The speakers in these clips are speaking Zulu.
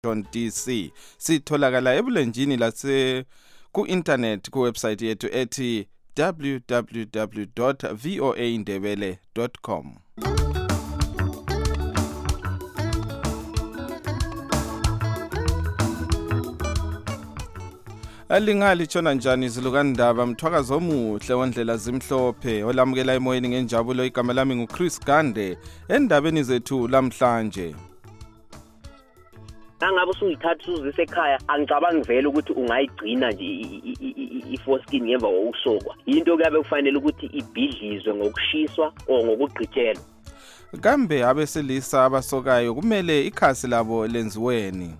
DC. Sitholakala ebulenjini lase ku internet ku website yethu ethi www.voaindebele.com. Alingali tshona njani izilukandaba mthwakazo omuhle wondlela zimhlophe olamukela emoyeni ngenjabulo igama lami nguChris Gande endabeni zethu lamhlanje. Nangabe usuyithatha uzise ekhaya angicabangi vele ukuthi ungayigcina nje iforeskin ngemva kokusokwa. Into kuyabe kufanele ukuthi ibhidlizwe ngokushiswa o ngokugqitshelwa. Kambe abesilisa abasokayo kumele ikhasi labo lenziweni.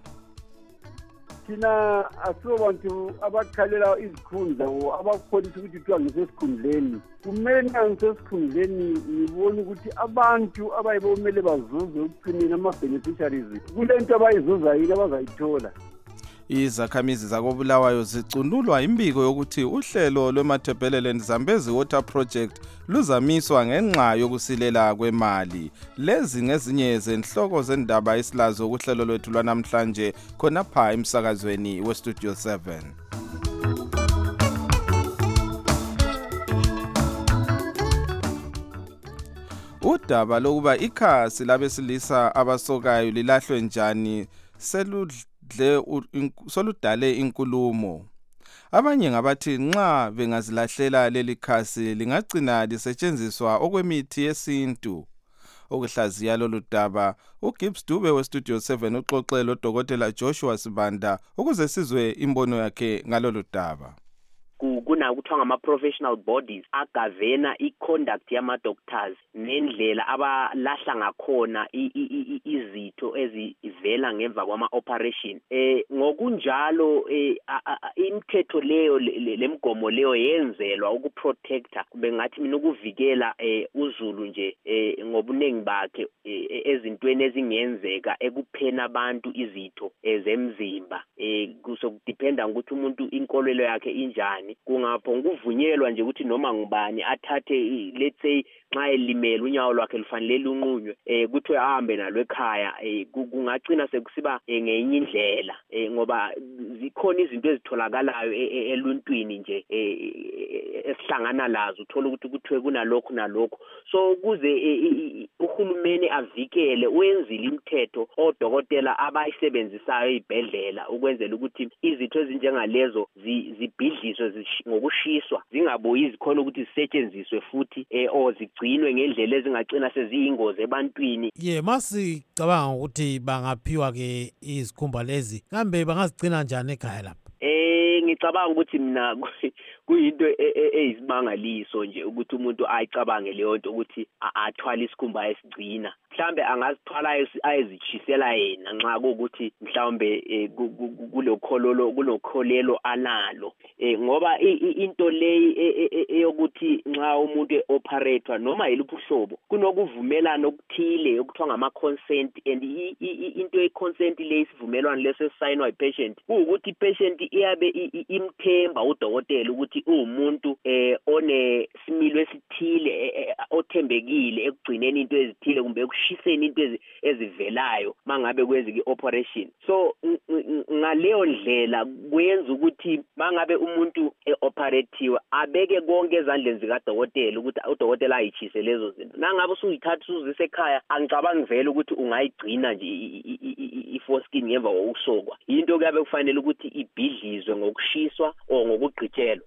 Thina asibantu abakhalela izikhundla abakholisa ukuthi kuthiwa ngisesikhundleni. Kumele ngisesikhundleni ngibone ukuthi abantu abayibomele bazuze ukugcinina ama-beneficiaries kulento abayizuza yini abazayithola. Izakhamizi zakobulawayo zicunulwa imbiko yokuthi uhlelo lweMatabeleland Zambezi Water Project luzamiswa ngenxa yokusilela kwemali. Lezi ngezinye zenhloko zendaba isilazo kuhlelo lwethu lwanamhlanje khonapha emsakazweni weStudio 7. Udaba lokuba ikhasi labesilisa abasokayo lilahlwe njani soludale inkulumo. Abanye ngabathi nxa bengazilahlela leli khasi lingagcina lisetshenziswa okwemithi yesintu. Okuhlaziya lolu daba uGibbs Dube weStudio 7 uxoxe loDokotela Joshua Sibanda ukuze sizwe imbono yakhe ngalolu daba. Kuna kuthiwa ngama-professional bodies agavena i-conduct yama-doctors nendlela abalahla ngakhona izitho ezivela ngemva kwama-operation. Ngokunjalo imithetho leyo lemgomo leyo yenzelwa ukuprotecta bengathi mina ukuvikela uzulu nje ngobuningi bakhe ezintweni ezingenzeka ekuphena abantu izitho zemzimba. Kusokudependa ukuthi umuntu inkolelo yakhe injani. Kungapho ukuvunyelwa nje ukuthi noma ngubani athathe let's say nxa elimele unyawo lwakhe lufanele lunqunywe kuthi ahambe nalo ekhaya kungagcina sekusiba ngenye indlela ngoba zikhona izinto ezitholakalayo eluntwini nje esihlangana lazo uthola ukuthi kuthiwe kunalokho nalokho. So kuze uhulumeni avikele wenzile imithetho odokotela abayisebenzisayo ezibhedlela ukwenzela ukuthi izitho ezinjengalezo zibhidliswe ngokushiswa zingabuyi izikhona ukuthi zisetshenziswe futhi zigcinwe ngendlela ezingagcina seziyingozi ebantwini. Masicabanga ukuthi bangaphiwa ke izikhumba lezi kambe bangazigcina njani ekhaya lapha? Ngicabanga ukuthi mina kuyinto eyisimangaliso nje ukuthi umuntu ayicabange leyo nto ukuthi athwala isikhumba esigcina. Mhlambe angazithwala ayezichisela yena nxa ukuthi mhlambe kulokholelo alalo. Ngoba into leyi eyokuthi nxa umuntu operator noma yiliphi uhlobo kunokuvumelana okuthile okuthiwa ngama-consent and into ye-consent leyi isivumelwano leso esisayinwa yi-patient ukuthi i-patient iyabe imthemba udokotela ukuthi umuntu onesimilo esithile othembekile ekugcineni into ezithile kumbe ekushiseni into ezivelayo mangabe kwenzeka i-operation. So ngaleyo ndlela kuyenza ukuthi mangabe umuntu eoperatiwe abeke konke ezandleni zikadokotela ukuthi udokotela ayitshise lezo zinto. Nangabe usuyithatha uzise ekhaya angicabangi vele ukuthi ungayigcina nje iforeskin ngemva kokusokwa. Into kuyabe kufanele ukuthi ibhidlizwe ngokushiswa o ngokugqitshelwa.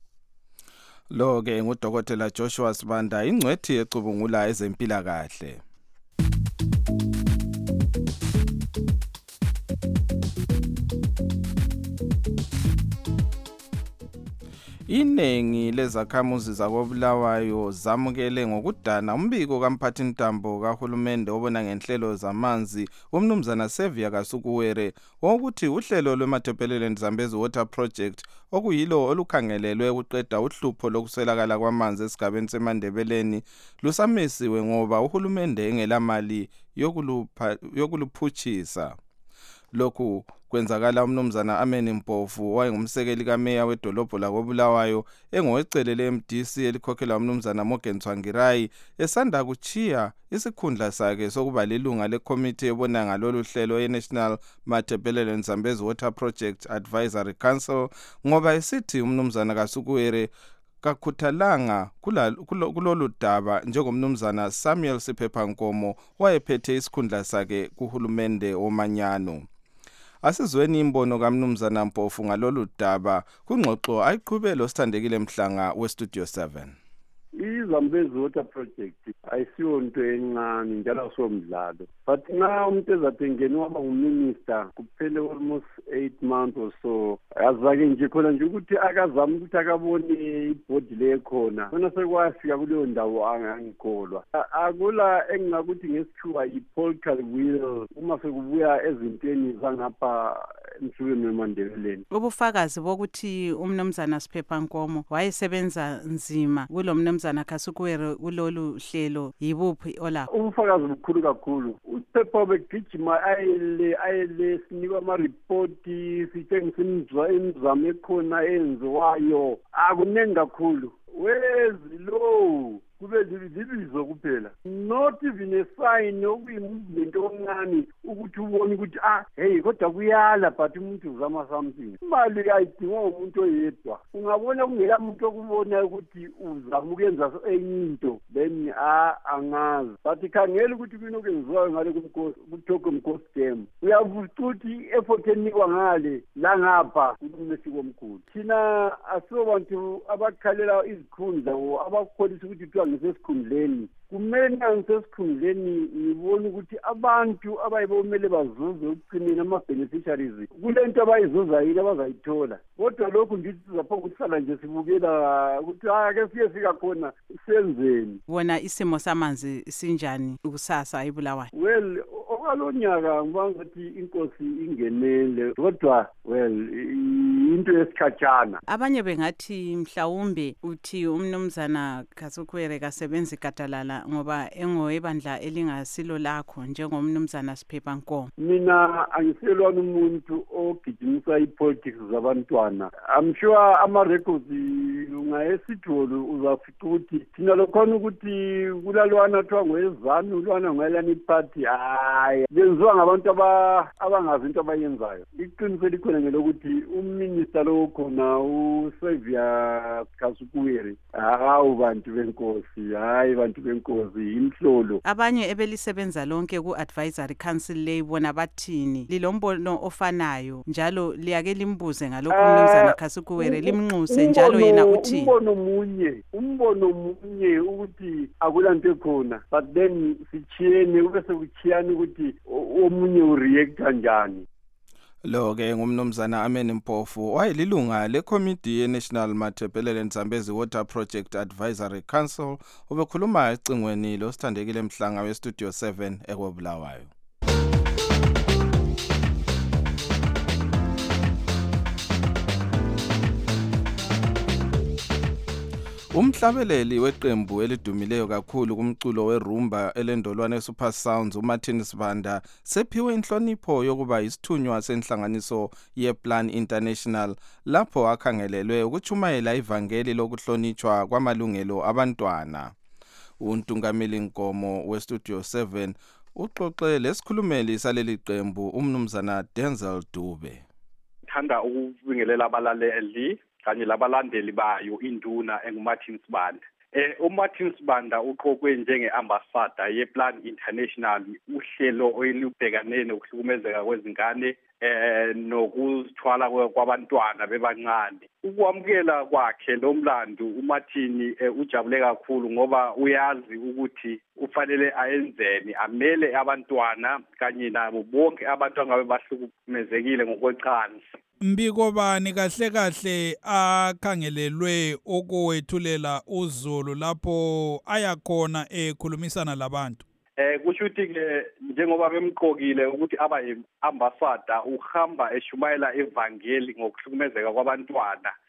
Lo ke nguDokotela Joshua Sibanda ingcwethi ecubungula ezempilakahle. Inengi lezakhamuzi zakobulawayo zamukele ngokudana umbiko kamphathintambo kahulumende obona ngenhlelo zamanzi umnumzana Sevia Kasukuwere wokuthi uhlelo lweMatabeleland Zambezi Water Project okuyilo olukhangelelwe ukuqeda uhlupho lokuswelakala kwamanzi esigabeni seMandebeleni lusamisiwe ngoba uhulumende engelamali yokuluphutshisa. Lokhu kwenzakala umnumzana Amen Mpofu wayengumsekeli kameya wedolobho lakoBulawayo engowecele leMDC elikhokhelwa umnumzana Morgan Tsvangirai esanda kuchiya isikhundla sakhe sokuba lilunga lekomiti ebona ngalolu hlelo ye-National Matabeleland Zambezi Water Project Advisory Council ngoba esithi umnumzana Kasukuwere kakhuthalanga kulolu daba njengomnumzana Samuel Siphephankomo wayephethe isikhundla sakhe kuhulumende womanyano. Asizweni imbono kaMnumzana Mpofu ngalolu daba kungxoxo ayiqhubele osithandekile Mhlanga weStudio 7. iZambezi Water Project ayisiyo into encane njalo somdlalo, but nxa umuntu ezatengena waba nguminister kuphele almost 8 months or so, azake nje khona nje ukuthi akazama ukuthi akabone ibhodi lekhona khona sekwafika kuleyo ndawo angikholwa. Akula engingakuthi ngesikhuwa i-political will uma sekubuya ezintweni zangapha emhlabeni weMandebeleni. Ubufakazi bokuthi umnumzana Siphephankomo wayesebenza nzima kulo mnumzana Kasukuwere kulolu hlelo yibuphi ola? Ubufakazi bukhulu kakhulu. uSiphepha begijima ayele sinikwa ama-report sitshengisa imizamo ekhona eyenziwayo akunengi kakhulu. Wezi lo kube libizo kuphela, not even a sign okuyi-movement omncane ukuthi ubone ukuthi hey kodwa kuyala but umuntu uzama something. Imali ayidingwa umuntu oyedwa, ungabona kungela muntu okubona ukuthi uzama ukwenza enye into then angazi, but khangela ukuthi kunokwenziwayo ngale kuthoko mkhosi dem uyavuca ukuthi i-effort enikwa ngale la ngapha kumesiko omkhulu. Thina asibantu abakhalela izikhundla abakholisa ukuthi kuthiwa ngisesikhundleni, kumele ngisesikhundleni ngibona ukuthi abantu abayibomele bazuze ukuqinina ama-beneficiaries kule nto abayizuza yini abazayithola. Kodwa lokhu ndithi sizapho ukuhlala nje sibukela ukuthi ake siye fika khona senzeni. Bona isimo samanzi sinjani kusasa eBulawayo? Well, okwalonyaka ngibanga ukuthi inkosi ingenele, kodwa into yesikhatshana. Abanye bengathi mhlawumbe uthi umnumzana Kasukuwere kasebenzi gadalala ngoba engowebandla elingasilo lakho njengomnumzana Siphephankomo. Mina angiselwana umuntu ogijimisa ipolitics zabantwana. I'm sure ama-records ungayesitholo uzafica ukuthi thina lokhona ukuthi kulalwana kuthiwa ngoyezanu ulwana ngoyelani party benziwa ngabantu abangazi into abayenzayo. Iqiniso likhona ngelokuthi uminister lo khona uSaviour Kasukuwere bantu benkosi, bantu benkosi imhlolo. Abanye ebelisebenza lonke ku-advisory council le bona bathini lilombono ofanayo njalo liyake limbuze ngalokho umnumzana Kasukuwere limnxuse njalo yena uthi umbono munye ukuthi akulanto ekhona, but then sichiyene kube sekuchiyana ukuthi omunye ureact kanjani. Lo ke ngumnumzana Amen Mpofu wayelilunga lekomiti ye-National Matabeleland Zambezi Water Project Advisory Council ubekhuluma ecingweni losithandekile Mhlanga weStudio 7 eKobulawayo. Umhlabeleli weqembu elidumileyo kakhulu kumculo werumba elendolwane Super Sounds uMartin Sibanda sephiwe inhlonipho yokuba isithunywa senhlanganiso yePlan International lapho akhangelelwe ukuchumayela ivangeli lokuhlonitshwa kwamalungelo abantwana. Untungameli Nkomo weStudio 7 uxoxe lesikhulumeli saleli qembu umnumzana Denzel Dube. Thanda ukubingelela abalaleli kanye labalandeli bayo induna enguMartin Sibanda. uMartin Sibanda uqokwe njenge-ambassador yePlan International, uhlelo olubhekane nokuhlukumezeka kwezingane nokuzithwala kwabantwana bebancane. Ukwamukela kwakhe lo mlando uMartin ujabule kakhulu ngoba uyazi ukuthi ufanele ayenzeni, amele abantwana kanye nabo bonke abantu angabe bahlukumezekile ngokwecansi. Mbiko bani kahle kahle akhangelelwe ukowethulela uZulu lapho ayakhona ekhulumisana labantu? Kusho ukuthi ke njengoba bemqokile ukuthi aba ambassador uhamba eshumayela evangeli ngokuhlukumezeka kwabantwana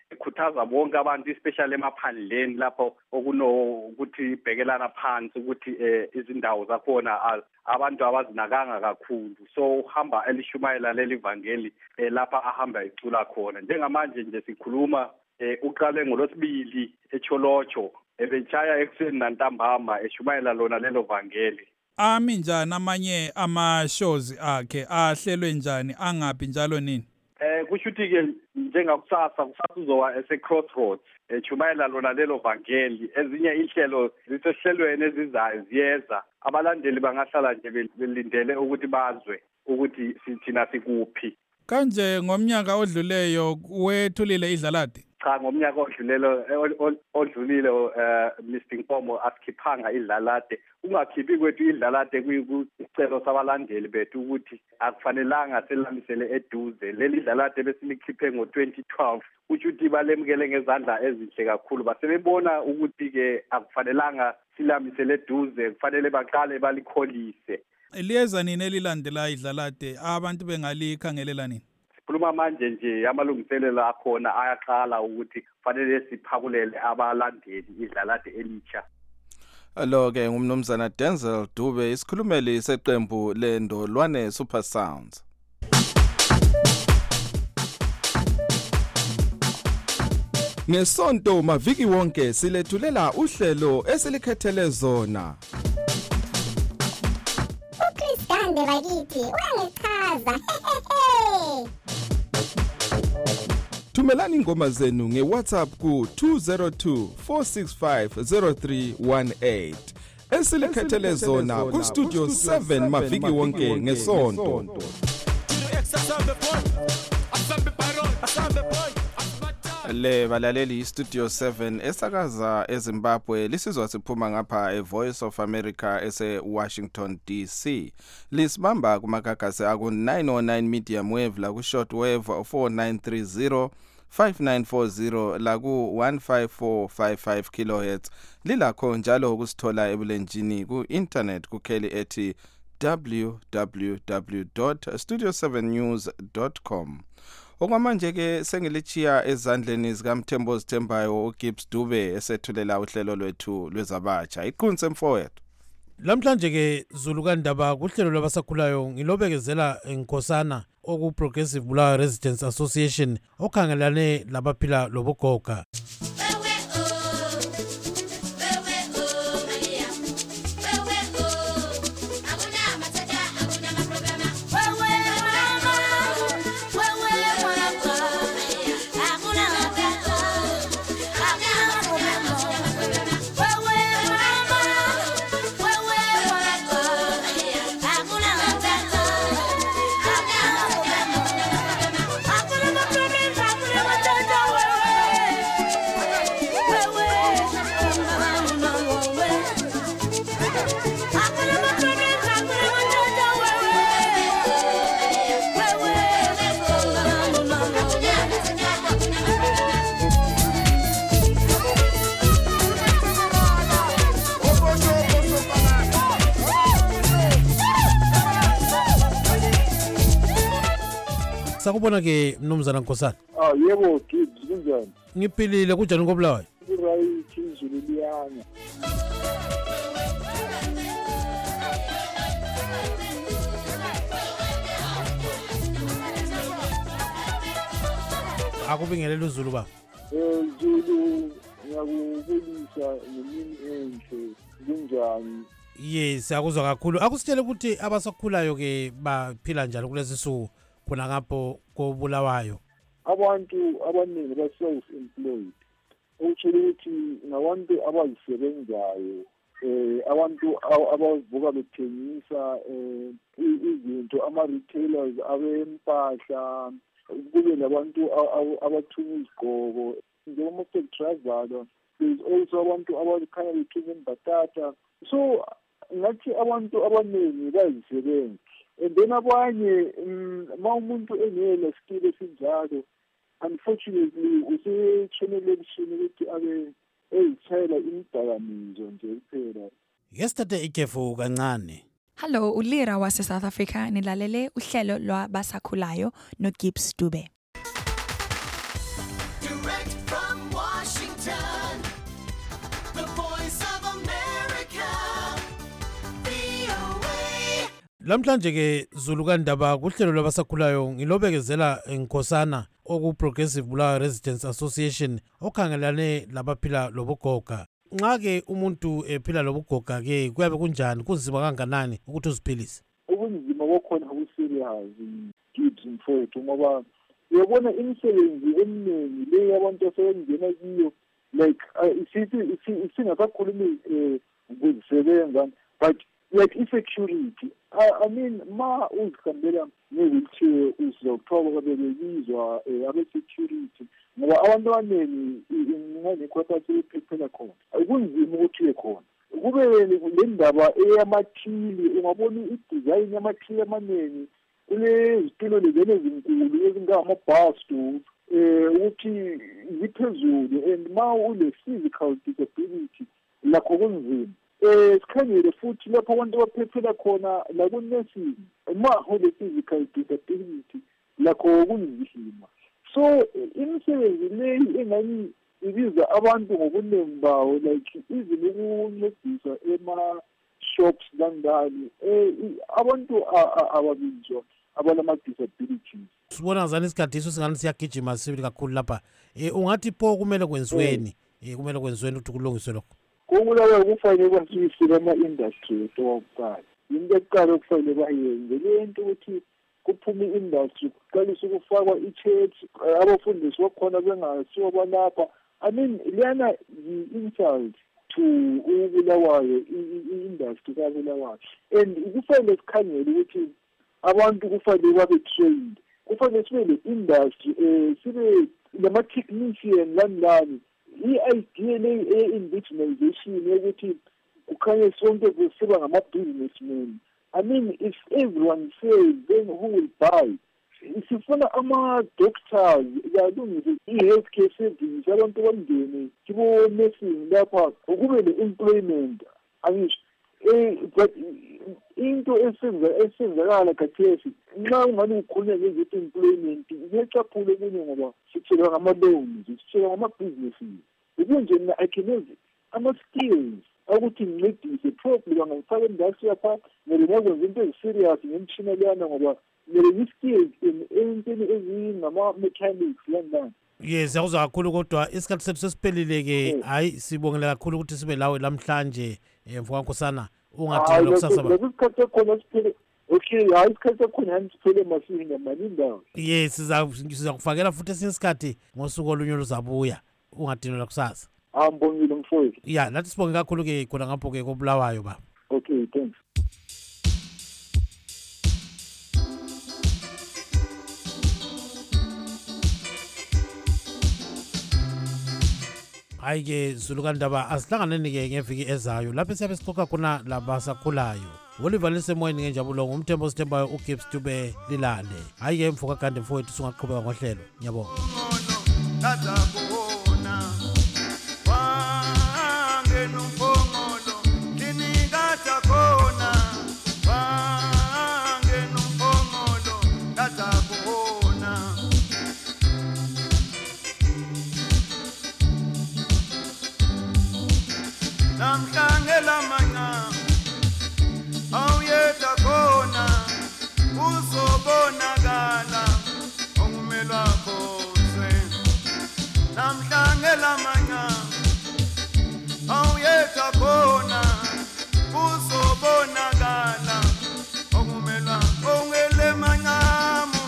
ikhuthaza bonke abantu especially emaphandleni lapho okunokuthi ibhekelana phansi ukuthi izindawo zakhona abantu abazinakanga kakhulu. So uhamba elishumayela leli ivangeli lapha ahamba ecula khona. Njengamanje nje sikhuluma uqale ngolosibili eCholocho ebechaya ekuseni nantambama eshumayela lona lelo vangeli. Ami njani amanye ama-shows akhe ahlelwe njani angaphi njalo nini? Kusho ukuthi-ke njengakusasa uzowa ese-Crossroads eshumayela lona lelo vangeli. Ezinye inhlelo zisehlelweni ezizayo ziyeza. Abalandeli bangahlala nje belindele ukuthi bazwe ukuthi thina sikuphi. Kanje ngomnyaka odluleyo wethulile iDlalade? Cha, ngomnyaka odlulile Mr Nkomo asikhiphanga iDlalade. Ungakhiphi kwethu iDlalade kuyisicelo sabalandeli bethu ukuthi akufanelanga selamisele eduze. Leli iDlalade besilikhiphe ngo-2012. Kusho ukuthi balemukele ngezandla ezinhle kakhulu. Basebebona ukuthi-ke akufanelanga silamisele eduze, kufanele baqale balikholise. Liyeza nini elilandela iDlalade abantu bengalikhangelela nini? Sikhuluma manje nje amalungiselelo akhona ayaqala ukuthi kufanele siphakulele abalandeli iDlalade elitsha. Lo-ke ngumnumzana Denzel Dube, isikhulumeli seqembu leNdolwane Super Sounds. Ngesonto maviki wonke silethulela uhlelo esilikhethele zona. uChris Gande bakithi uyangichaza. Thumelani ingoma zenu ngeWhatsApp ku 202-465-0318. Esilikhethele zona ku Studio 7 maviki wonke ngesonto. Le balaleli Studio 7 esakaza eZimbabwe lisizwa siphuma ngapha eVoice of America ese-Washington DC. Lisibamba kumagagasi aku 909 medium wave la ku short wave 4930 5940 la ku 15455 kHz. Lilakho njalo ukusithola ebulenjini ku internet ku kheli ethi www.studio7news.com. Okwamanje ke sengilichiya ezandleni zikaMthembo Zithembayo uGibbs Dube esethulela uhlelo lwethu lwezabatsha. Iqhunze mfowethu. Lamhlanje ke Zulu kaNdaba kuhlelo lwabasakhulayo ngilobekezela eNkosana oku Progressive Bulawayo Residents Association okhangelane labaphila lobugoga. Sakubona ke mnumzana Nkosana. Yebo Gibbs kunjani? Ngiphilile kunjani ngoBulawayo? Right izulu liyana. Akubingelela uZulu baba. Zulu ngiyakubulisa ngemini enhle kunjani? Yes, akuzwa kakhulu. Akusitshele ukuthi abasakhulayo ke baphila njani kulezi suku khona ngapho koBulawayo. Abantu abaningi ba-self-employed. Ukusho ukuthi ngabantu abazisebenzayo, abantu abavuka bethengisa izinto, ama-retailers abempahla, kube nabantu abathunya izigqoko, njengoMr Trazala. There's also abantu abakhanya bethunya imbatata. So ngathi abantu abaningi bazisebenza. And then abanye ma umuntu engela skill esinjalo, unfortunately usetshonele ebushini ukuthi abe ezithayela imidakamizwa nje kuphela. Yesterday ikhefu kancane. Hello, uLira wase South Africa nilalele uhlelo lwabasakhulayo noGibbs Dube. Direct from Washington, the voice of America, VOA. Lamhlanje ke Zulu kaNdaba kuhlelo lwabasakhulayo ngilobekezela eNkosana oku Progressive Bulawayo Residents Association okhangelane labaphila lobugoga. Nxa ke umuntu ephila lobugoga ke kuyabe kunjani kunzima kanganani ukuthi uziphilise? Ubunzima bokhona obuserious kids mfowethu ngoba uyabona imisebenzi eminingi le abantu asebenzena kiyo like singasakhulumi ukuzisebenza but like insecurity. I mean ma uzihambela ne-wheelchair uzokuthoba kabebekizwa abe-security ngoba abantu abaningi nganekhotathi ephephela khona kunzima ukuthi uye khona. Kube le ndaba eyamathili ungabona i-design yamathili amaningi kulezitulo lezene ezinkulu ezingamabhastu ukuthi ziphezulu and ma ule-physical disability lakho kunzima. Sikhangele futhi lapho abantu abaphephela khona laku-nursing ma ule-physical disability lakho kunzima. So imisebenzi leyi engani ibiza abantu ngobuningi bawo like even ukuncedisa ema-shops kangani abantu ababizwa abanama-disabilities. Sibona zani isikhathi iso singani siyagijima sibili kakhulu lapha. Ungathi pho kumele kwenziweni? Kumele kwenziweni ukuthi kulungiswe lokho. Kumulayo kufanele kwasiyisile ama-industry etokuqala. Into yokuqala okufanele bayenze le nto ukuthi kuphume i-industry kuqalisa ukufakwa i-church abafundisi bakhona bengasiwa balapha. I mean liyana yi-insult to uBulawayo i-industry kaBulawayo and kufanele sikhangele ukuthi abantu kufanele babe trained. Kufanele sibe le-industry sibe nama-technician lani i-idea le-indigenization yokuthi kukhanye sonke kusiba ngama-businessmen. I mean if everyone says then who will buy? Sifuna ama-doctors kalungise i-health care service abantu bangene kibo-nursing lapha kube ne-employment angisho but into esenzakala khathesi nxa ungani ukhulunywa ngezithi employment kuyecaphule kunye ngoba sithelwa ngama-loans sithelwa ngama-businesses ukunje mina I can have ama-skills ukuthi ngincedise probably bangangifaka industry yapha mele ngakwenza into eziserious ngemtshina leyana ngoba mele ngi-skills entweni ezingama-mechanics landani. Yes, siyakuzwa kakhulu kodwa isikhathi sethu sesiphelile-ke hayi sibongela kakhulu ukuthi sibe lawe lamhlanje mfowakaNkosana ungadingelwa kusasa ba. Isikhathi sekhona siphele okay hayi isikhathi sekhona yani siphele masinya mani indawo. Yes, siza kufakela futhi esinye isikhathi ngosuku olunye luzabuya ungadingelwa kusasa. Ngibongile mfowethu. Yeah, lathi sibonge kakhulu-ke khona ngapho-ke koBulawayo ba. Okay, thanks. Hayi-ke Zulu kaNdaba asihlanganeni-ke ngeviki ezayo lapho siyabe sixoxa khona labasakhulayo. Oliver lisemoyeni ngenjabulo ngumthembo sithembayo uGibbs Dube Lilale. Hayi-ke mfokagande mfowethu sungaqhubeka ngohlelo. Ngiyabonga. Namhlangela manya awuyeta khona uzobonakala ongumelwa khose. Namhlangela manya awuyeta khona uzobonakala ongumelwa ongele manyamu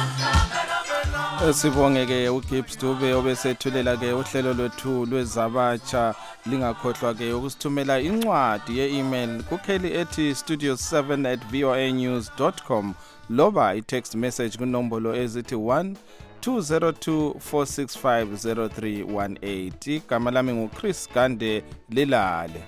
Sibonge-ke uGibbs Dube obesethulela-ke uhlelo lwethu lwezabatsha. Lingakhohlwa-ke ukusithumela incwadi ye-email kukheli ethi studio7@voanews.com loba i-text message kunombolo ezithi 12024650318. Igama lami nguChris Gande Lilale.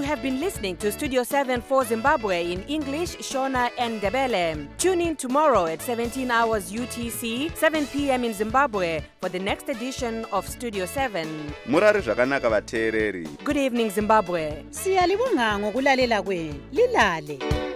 have been listening to Studio 7 for Zimbabwe in English, Shona and Ndebele. Tune in tomorrow at 17 hours UTC, 7 p.m. in Zimbabwe for the next edition of Studio 7. Murari zvakanaka vateereri. Good evening, Zimbabwe. Siyalibonga ngokulalela kwenu. Lilale.